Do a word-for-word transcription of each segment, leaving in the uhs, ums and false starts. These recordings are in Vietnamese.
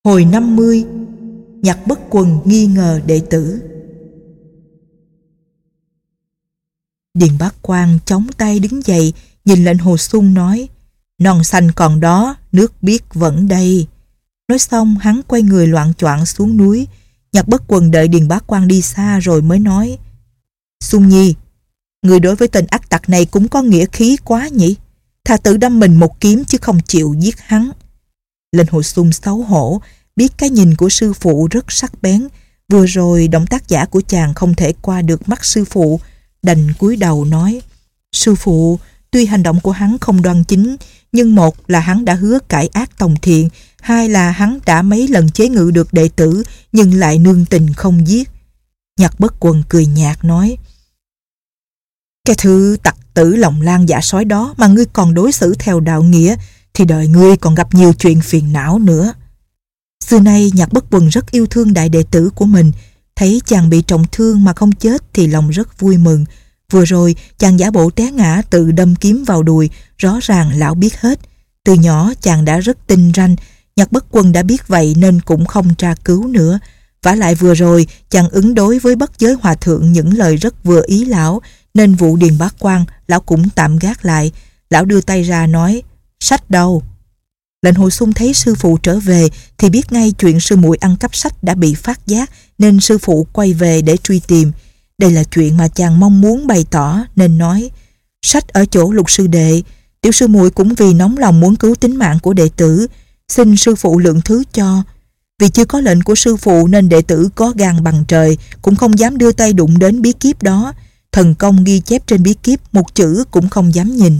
Hồi năm mươi, Nhạc Bất Quần nghi ngờ đệ tử. Điền Bá Quang chống tay đứng dậy, nhìn lệnh Hồ Xung nói: "Non xanh còn đó, nước biếc vẫn đây." Nói xong hắn quay người loạng choạng xuống núi. Nhạc Bất Quần đợi Điền Bá Quang đi xa rồi mới nói: "Xung Nhi, người đối với tên ác tặc này cũng có nghĩa khí quá nhỉ? Thà tự đâm mình một kiếm chứ không chịu giết hắn." Lệnh Hồ Xung xấu hổ, biết cái nhìn của sư phụ rất sắc bén. Vừa rồi động tác giả của chàng không thể qua được mắt sư phụ, đành cúi đầu nói: "Sư phụ, tuy hành động của hắn không đoan chính, nhưng một là hắn đã hứa cải ác tòng thiện, hai là hắn đã mấy lần chế ngự được đệ tử nhưng lại nương tình không giết." Nhạc Bất Quần cười nhạt nói: "Cái thứ tặc tử lòng lang dạ sói đó mà ngươi còn đối xử theo đạo nghĩa thì đời ngươi còn gặp nhiều chuyện phiền não nữa." Xưa nay Nhạc Bất Quần rất yêu thương đại đệ tử của mình, thấy chàng bị trọng thương mà không chết thì lòng rất vui mừng. Vừa rồi chàng giả bộ té ngã tự đâm kiếm vào đùi, rõ ràng lão biết hết. Từ nhỏ chàng đã rất tinh ranh, Nhạc Bất Quần đã biết vậy nên cũng không tra cứu nữa. Vả lại vừa rồi chàng ứng đối với Bất Giới Hòa Thượng những lời rất vừa ý lão, nên vụ Điền Bá Quang lão cũng tạm gác lại. Lão đưa tay ra nói: "Sách đâu?" Lệnh Hồ Xung thấy sư phụ trở về thì biết ngay chuyện sư muội ăn cắp sách đã bị phát giác, nên sư phụ quay về để truy tìm. Đây là chuyện mà chàng mong muốn bày tỏ nên nói: "Sách ở chỗ Lục sư đệ, tiểu sư muội cũng vì nóng lòng muốn cứu tính mạng của đệ tử, xin sư phụ lượng thứ cho. Vì chưa có lệnh của sư phụ nên đệ tử có gan bằng trời cũng không dám đưa tay đụng đến bí kíp đó. Thần công ghi chép trên bí kíp một chữ cũng không dám nhìn."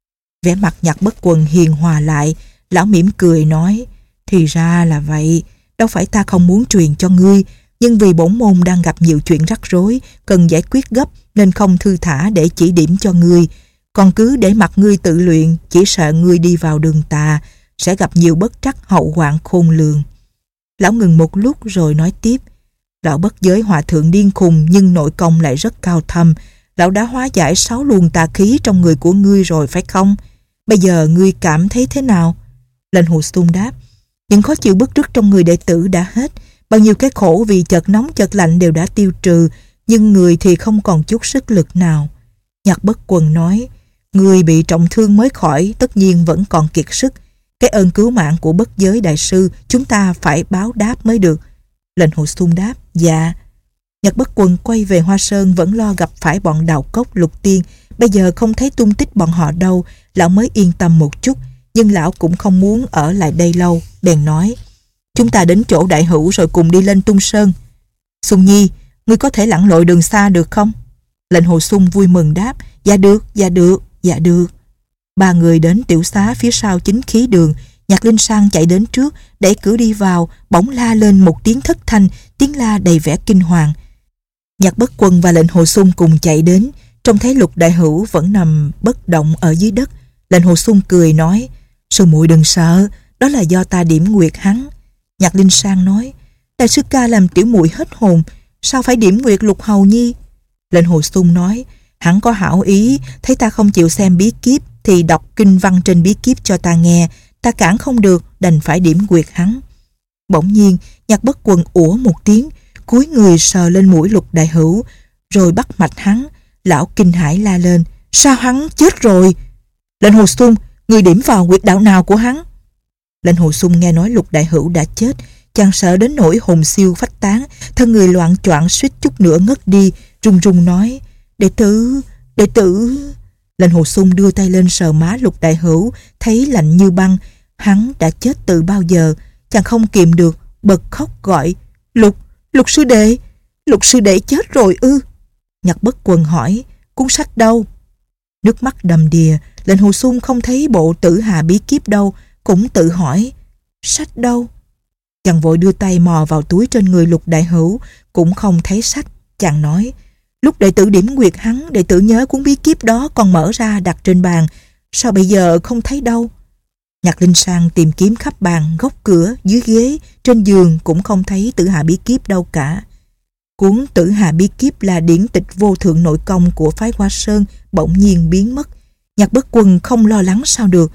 Vẻ mặt Nhạc Bất Quần hiền hòa lại. Lão mỉm cười nói: "Thì ra là vậy, đâu phải ta không muốn truyền cho ngươi, nhưng vì bổn môn đang gặp nhiều chuyện rắc rối, cần giải quyết gấp nên không thư thả để chỉ điểm cho ngươi. Còn cứ để mặc ngươi tự luyện, chỉ sợ ngươi đi vào đường tà, sẽ gặp nhiều bất trắc hậu hoạn khôn lường." Lão ngừng một lúc rồi nói tiếp: "Lão Bất Giới Hòa Thượng điên khùng nhưng nội công lại rất cao thâm. Lão đã hóa giải sáu luồng tà khí trong người của ngươi rồi phải không? Bây giờ ngươi cảm thấy thế nào?" Lệnh Hồ Xung đáp: "Những khó chịu bức rứt trong người đệ tử đã hết, bao nhiêu cái khổ vì chợt nóng chợt lạnh đều đã tiêu trừ, nhưng người thì không còn chút sức lực nào." Nhạc Bất Quần nói: "Người bị trọng thương mới khỏi, tất nhiên vẫn còn kiệt sức. Cái ơn cứu mạng của Bất Giới đại sư chúng ta phải báo đáp mới được." Lệnh Hồ Xung đáp: "Dạ." Nhạc Bất Quần quay về Hoa Sơn vẫn lo gặp phải bọn Đào Cốc, Lục Tiên. Bây giờ không thấy tung tích bọn họ đâu, lão mới yên tâm một chút. Nhưng lão cũng không muốn ở lại đây lâu, bèn nói: "Chúng ta đến chỗ đại hữu rồi cùng đi lên Tung Sơn. Xung Nhi, ngươi có thể lặn lội đường xa được không?" Lệnh Hồ Xung vui mừng đáp: "Dạ được, dạ được, dạ được." Ba người đến tiểu xá phía sau chính khí đường. Nhạc Linh Sang chạy đến trước, đẩy cửa đi vào, bỗng la lên một tiếng thất thanh, tiếng la đầy vẻ kinh hoàng. Nhạc Bất Quần và Lệnh Hồ Xung cùng chạy đến, trông thấy Lục đại hữu vẫn nằm bất động ở dưới đất. Lệnh Hồ Xung cười nói: "Sư muội đừng sợ, đó là do ta điểm nguyệt hắn." Nhạc Linh Sang nói: "Đại sư ca làm tiểu muội hết hồn, sao phải điểm nguyệt Lục hầu nhi?" Lệnh Hồ Xung nói: "Hắn có hảo ý, thấy ta không chịu xem bí kíp thì đọc kinh văn trên bí kíp cho ta nghe, ta cản không được, đành phải điểm nguyệt hắn." Bỗng nhiên Nhạc Bất Quần ủa một tiếng, cúi người sờ lên mũi Lục đại hữu, rồi bắt mạch hắn. Lão kinh hãi la lên: "Sao hắn chết rồi?" "Lệnh Hồ Xung, người điểm vào huyệt đạo nào của hắn?" Lệnh Hồ Xung nghe nói Lục đại hữu đã chết, chàng sợ đến nỗi hồn siêu phách tán, thân người loạng choạng suýt chút nữa ngất đi, run run nói: "Đệ tử, đệ tử." Lệnh Hồ Xung đưa tay lên sờ má Lục đại hữu, thấy lạnh như băng. Hắn đã chết từ bao giờ? Chàng không kìm được, bật khóc gọi: "Lục, Lục sư đệ, Lục sư đệ chết rồi ư?" Nhạc Bất Quần hỏi: "Cuốn sách đâu?" Nước mắt đầm đìa, Lệnh Hồ Xung không thấy bộ Tử Hà bí kíp đâu, cũng tự hỏi: "Sách đâu?" Chàng vội đưa tay mò vào túi trên người Lục đại hữu, cũng không thấy sách. Chàng nói: "Lúc đệ tử điểm nguyệt hắn, đệ tử nhớ cuốn bí kíp đó còn mở ra đặt trên bàn, sao bây giờ không thấy đâu?" Nhạc Linh Sang tìm kiếm khắp bàn, góc cửa, dưới ghế, trên giường cũng không thấy Tử Hà bí kíp đâu cả. Cuốn Tử Hà bí kíp là điển tịch vô thượng nội công của phái Hoa Sơn, bỗng nhiên biến mất. Nhạc Bất Quần không lo lắng sao được.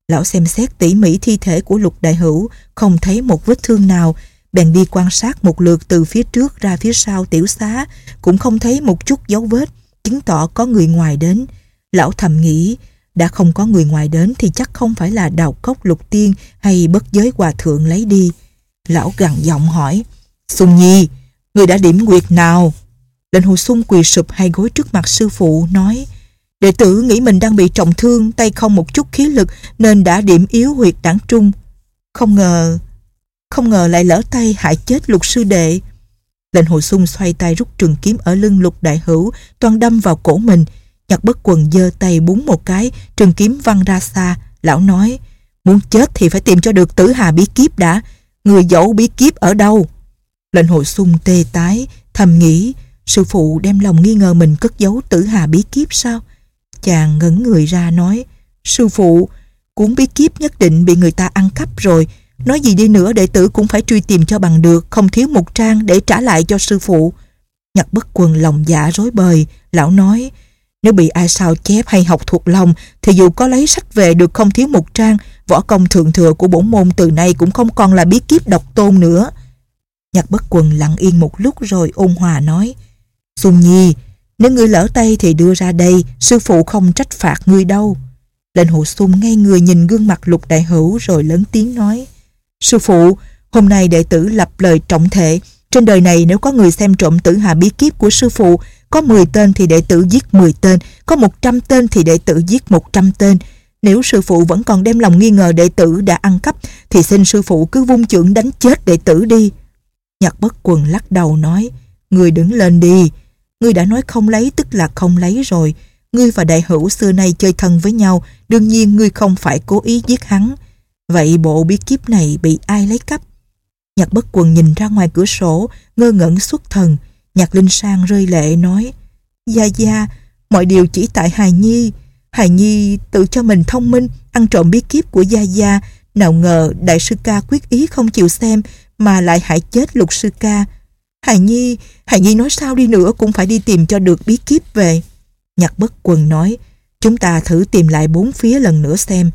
Lão xem xét tỉ mỉ thi thể của Lục Đại Hữu, không thấy một vết thương nào, bèn đi quan sát một lượt từ phía trước ra phía sau tiểu xá, cũng không thấy một chút dấu vết, chứng tỏ có người ngoài đến. Lão thầm nghĩ, đã không có người ngoài đến thì chắc không phải là Đào Cốc Lục Tiên hay Bất Giới Hòa Thượng lấy đi. Lão gằn giọng hỏi, Xuân Nhi, người đã điểm nguyệt nào? Lệnh Hồ Xuân quỳ sụp hai gối trước mặt sư phụ, nói, đệ tử nghĩ mình đang bị trọng thương, tay không một chút khí lực nên đã điểm yếu huyệt đảng trung. Không ngờ, không ngờ lại lỡ tay hại chết Lục sư đệ. Lệnh Hồ Xuân xoay tay rút trường kiếm ở lưng Lục Đại Hữu, toan đâm vào cổ mình. Nhạc Bất Quần giơ tay búng một cái, trường kiếm văng ra xa. Lão nói, muốn chết thì phải tìm cho được Tử Hà bí kíp đã. Người giấu bí kíp ở đâu? Lệnh Hồ Xuân tê tái, thầm nghĩ, sư phụ đem lòng nghi ngờ mình cất giấu Tử Hà bí kíp sao? Chàng ngẩn người ra nói, sư phụ, cuốn bí kíp nhất định bị người ta ăn cắp rồi. Nói gì đi nữa đệ tử cũng phải truy tìm cho bằng được, không thiếu một trang để trả lại cho sư phụ. Nhạc Bất Quần lòng dạ rối bời. Lão nói, nếu bị ai sao chép hay học thuộc lòng thì dù có lấy sách về được không thiếu một trang, võ công thượng thừa của bổn môn từ nay cũng không còn là bí kíp độc tôn nữa. Nhạc Bất Quần lặng yên một lúc rồi ôn hòa nói, Xuân Nhi, nếu ngươi lỡ tay thì đưa ra đây, sư phụ không trách phạt ngươi đâu. Lệnh Hồ Xuân ngay người nhìn gương mặt Lục Đại Hữu rồi lớn tiếng nói, sư phụ, hôm nay đệ tử lập lời trọng thệ, trên đời này nếu có người xem trộm Tử Hà bí kíp của sư phụ, có mười tên thì đệ tử giết mười tên, có một trăm tên thì đệ tử giết một trăm tên. Nếu sư phụ vẫn còn đem lòng nghi ngờ đệ tử đã ăn cắp thì xin sư phụ cứ vung chưởng đánh chết đệ tử đi. Nhạc Bất Quần lắc đầu nói, ngươi đứng lên đi. Ngươi đã nói không lấy tức là không lấy rồi. Ngươi và Đại Hữu xưa nay chơi thân với nhau, đương nhiên ngươi không phải cố ý giết hắn. Vậy bộ bí kíp này bị ai lấy cắp? Nhạc Bất Quần nhìn ra ngoài cửa sổ, ngơ ngẩn xuất thần. Nhạc Linh Sang rơi lệ nói, Gia Gia, mọi điều chỉ tại Hài Nhi. Hài Nhi tự cho mình thông minh, ăn trộm bí kíp của Gia Gia. Nào ngờ đại sư ca quyết ý không chịu xem mà lại hại chết Lục sư ca. Hài Nhi, Hài Nhi nói sao đi nữa cũng phải đi tìm cho được bí kíp về. Nhạc Bất Quần nói, chúng ta thử tìm lại bốn phía lần nữa xem.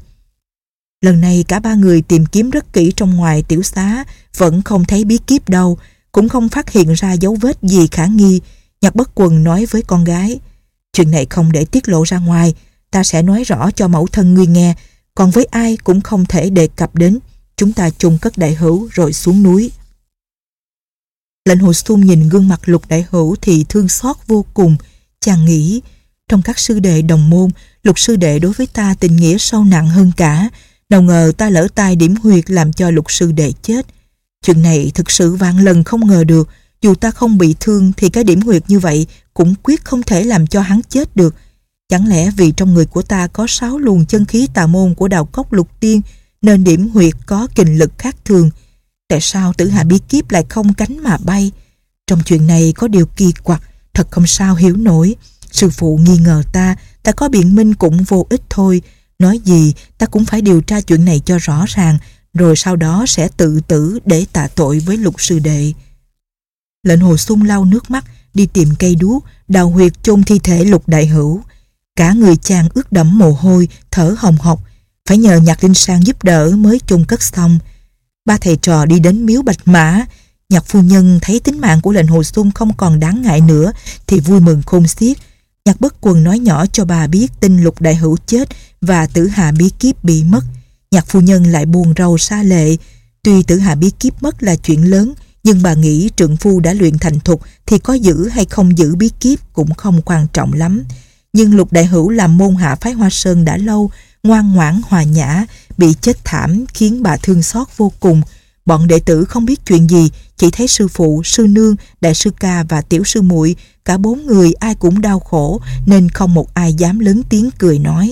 Lần này cả ba người tìm kiếm rất kỹ trong ngoài tiểu xá, vẫn không thấy bí kíp đâu, cũng không phát hiện ra dấu vết gì khả nghi. Nhạc Bất Quần nói với con gái, chuyện này không để tiết lộ ra ngoài, ta sẽ nói rõ cho mẫu thân ngươi nghe, còn với ai cũng không thể đề cập đến. Chúng ta chôn cất Đại Hữu rồi xuống núi. Lệnh Hồ Xuân nhìn gương mặt Lục Đại Hữu thì thương xót vô cùng. Chàng nghĩ, trong các sư đệ đồng môn, Lục sư đệ đối với ta tình nghĩa sâu nặng hơn cả. Nào ngờ ta lỡ tay điểm huyệt làm cho Lục sư đệ chết. Chuyện này thực sự vạn lần không ngờ được. Dù ta không bị thương thì cái điểm huyệt như vậy cũng quyết không thể làm cho hắn chết được. Chẳng lẽ vì trong người của ta có sáu luồng chân khí tà môn của Đào Cốc Lục Tiên nên điểm huyệt có kình lực khác thường? Tại sao Tử Hà bí kíp lại không cánh mà bay? Trong chuyện này có điều kỳ quặc, thật không sao hiểu nổi. Sư phụ nghi ngờ ta, ta có biện minh cũng vô ích thôi. Nói gì ta cũng phải điều tra chuyện này cho rõ ràng, rồi sau đó sẽ tự tử để tạ tội với Lục sư đệ. Lệnh Hồ Xuân lau nước mắt, đi tìm cây đuốc, đào huyệt chôn thi thể Lục Đại Hữu. Cả người chàng ướt đẫm mồ hôi, thở hồng hộc, phải nhờ Nhạc Linh Sang giúp đỡ mới chôn cất xong. Ba thầy trò đi đến miếu Bạch Mã. Nhạc phu nhân thấy tính mạng của Lệnh Hồ Xuân không còn đáng ngại nữa thì vui mừng khôn xiết. Nhạc Bất Quần nói nhỏ cho bà biết tin Lục Đại Hữu chết và Tử Hà bí kíp bị mất. Nhạc phu nhân lại buồn rầu sa lệ. Tuy Tử Hà bí kíp mất là chuyện lớn, nhưng bà nghĩ trượng phu đã luyện thành thục thì có giữ hay không giữ bí kíp cũng không quan trọng lắm. Nhưng Lục Đại Hữu làm môn hạ phái Hoa Sơn đã lâu, ngoan ngoãn hòa nhã, bị chết thảm khiến bà thương xót vô cùng. Bọn đệ tử không biết chuyện gì, chỉ thấy sư phụ, sư nương, đại sư ca và tiểu sư muội, cả bốn người ai cũng đau khổ nên không một ai dám lớn tiếng cười nói.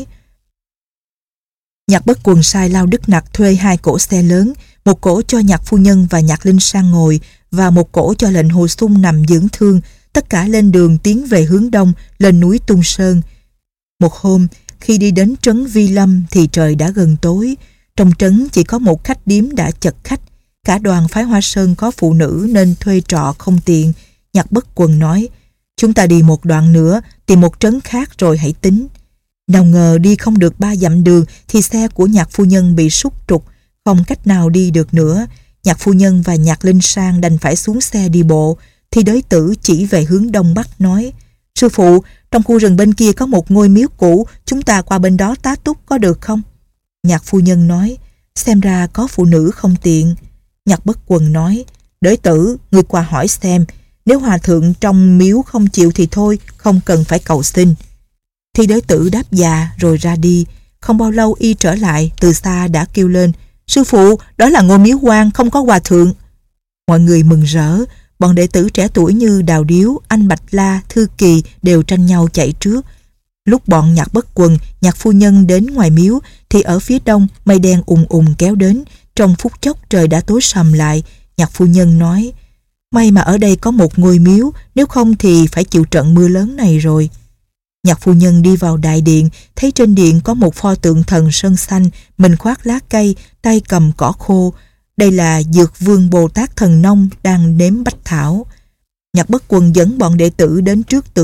Nhạc Bất Quần sai Lao Đức Nặc thuê hai cỗ xe lớn, một cỗ cho Nhạc phu nhân và Nhạc Linh Sang ngồi và một cỗ cho Lệnh Hồ Xuân nằm dưỡng thương, tất cả lên đường tiến về hướng đông, lên núi Tung Sơn. Một hôm, khi đi đến trấn Vi Lâm thì trời đã gần tối. Trong trấn chỉ có một khách điếm đã chật khách. Cả đoàn phái Hoa Sơn có phụ nữ nên thuê trọ không tiện. Nhạc Bất Quần nói, chúng ta đi một đoạn nữa, tìm một trấn khác rồi hãy tính. Nào ngờ đi không được ba dặm đường thì xe của Nhạc phu nhân bị sút trục, không cách nào đi được nữa. Nhạc phu nhân và Nhạc Linh Sang đành phải xuống xe đi bộ. Thì Đới Tử chỉ về hướng đông bắc nói: Sư phụ, trong khu rừng bên kia có một ngôi miếu cũ, chúng ta qua bên đó tá túc có được không? Nhạc phu nhân nói: Xem ra có phụ nữ không tiện. Nhạc Bất Quần nói: Đới Tử, ngươi qua hỏi xem, nếu hòa thượng trong miếu không chịu thì thôi, không cần phải cầu xin. Thì Đới Tử đáp dạ rồi ra đi. Không bao lâu y trở lại, từ xa đã kêu lên: Sư phụ, đó là ngôi miếu quan, không có hòa thượng. Mọi người mừng rỡ. Bọn đệ tử trẻ tuổi như Đào Điếu, Anh Bạch La, Thư Kỳ đều tranh nhau chạy trước. Lúc bọn Nhạc Bất Quần, Nhạc phu nhân đến ngoài miếu thì ở phía đông mây đen ùn ùn kéo đến. Trong phút chốc trời đã tối sầm lại. Nhạc phu nhân nói: May mà ở đây có một ngôi miếu, nếu không thì phải chịu trận mưa lớn này rồi. Nhạc phu nhân đi vào đại điện, thấy trên điện có một pho tượng thần sơn xanh, mình khoác lá cây, tay cầm cỏ khô. Đây là Dược Vương Bồ Tát Thần Nông đang nếm bách thảo. Nhạc Bất Quần dẫn bọn đệ tử đến trước tượng